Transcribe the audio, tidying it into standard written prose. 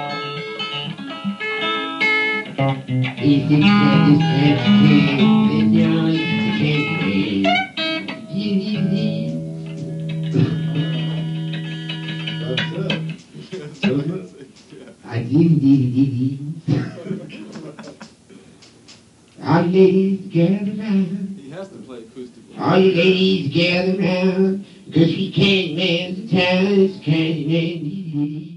If you can just then you're I dee. All you ladies gather round. He has to play acoustic. All you ladies gather round, 'cause she can't man the town, can't man